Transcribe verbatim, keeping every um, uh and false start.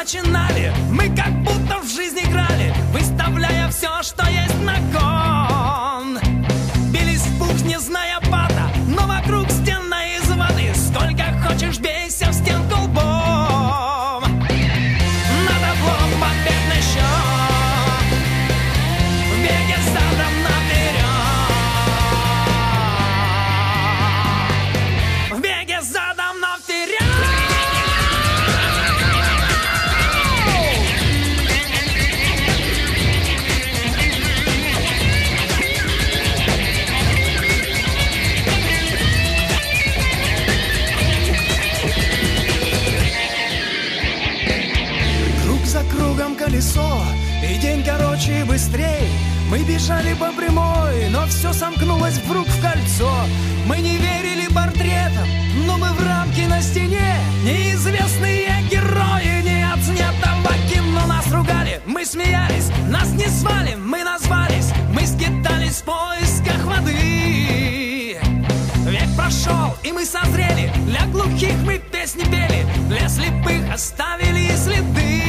начинали, мы как будто в жизнь играли, выставляя все, что есть на кон. Бились в пух, не зная пата, но вокруг стена из воды. Сколько хочешь, бейся в стенку лбом. Над облом победный счет, в беге задом наперед, в беге задом наперед. Колесо, и день короче и быстрей. Мы бежали по прямой, но все сомкнулось вдруг в кольцо. Мы не верили портретам, но мы в рамке на стене. Неизвестные герои, не отснятого кино. Нас ругали, мы смеялись, нас не звали, мы назвались. Мы скитались в поисках воды. Век прошел, и мы созрели, для глухих мы песни пели, для слепых оставили следы.